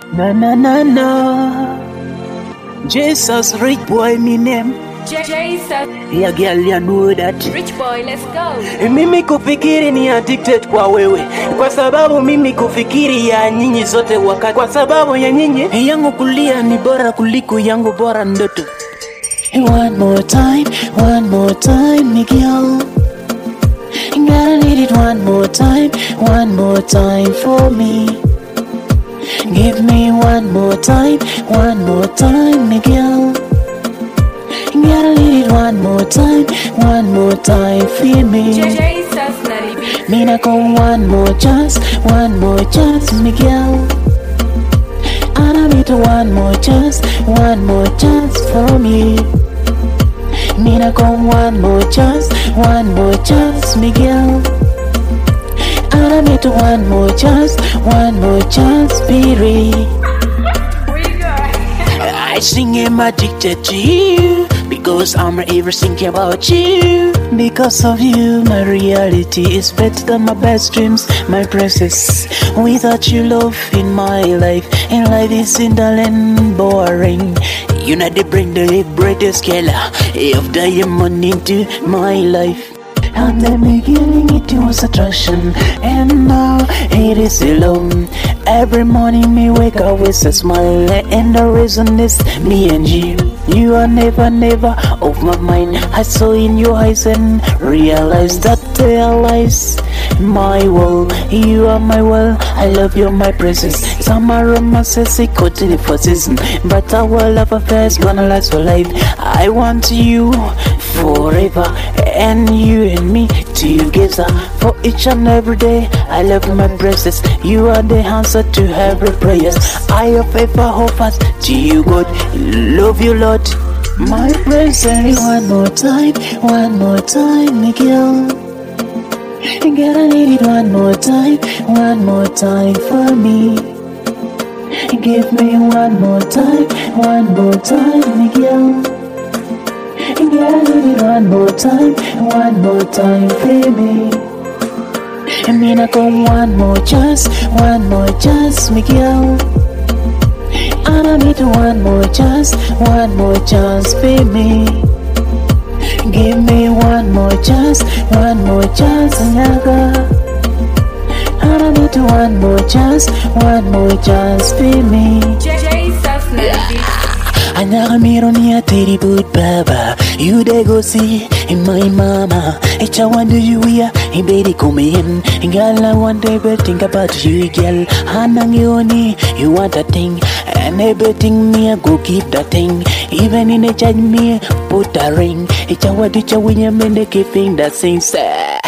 Na na na na. Jesus, rich boy, me name. Jesus, Yeah, girl, you know that. rich boy, let's go. Mimi kufikiri ni addicted kwa wewe, kwa sababu mimi kufikiri ya nyinyi zote wakati, kwa sababu ya nyinyi yangu kulia ni bora kuliko yangu bora ndoto. One more time, Miguel. Gotta need it one more time for me. Give me one more time, Miguel. Gotta need it one more time for me. Jesus, Naribi. Mina go one more chance, Miguel. I need one more chance for me. Mina go one more chance, Miguel. I need one more chance, Piri. I sing I'm addicted to you, because I'm ever thinking about you. Because of you, my reality is better than my best dreams, my precious. Without you, love in my life, and life is indolent and boring. You know they bring the brightest color of diamond into my life. And the beginning it was attraction, and now it is alone. Every morning me wake up with a smile, and the reason is me and you. You are never off my mind. I saw in your eyes and realized that they are lies. My world, you are my world. I love you, my princess. Summer romances, it continue for season, but our love affair is gonna last for life. I want you forever, and you and me together for each and every day. I love my princess. You are the answer to every prayers. I have ever hope fast to you, God. Love you, Lord. My princess. One more time, Miguel. Girl, I need it one more time for me. Give me one more time, Miguel. Girl, I need it one more time, baby. I mean, I go one more chance, Miguel. And I need one more chance, baby. Give me one more chance, Nyaga. And I need one more chance, baby. Jesus, Naribi. Another mirror near Teddy Boot Baba. You they go see in my mama. It's a wonder you here, in baby come in. Girl, I want to think about you, girl. Hanang you want a thing. And everything me, I go keep that thing. Even in a judge me, put a ring. It's a what it's a when you mean the keeping that same sad.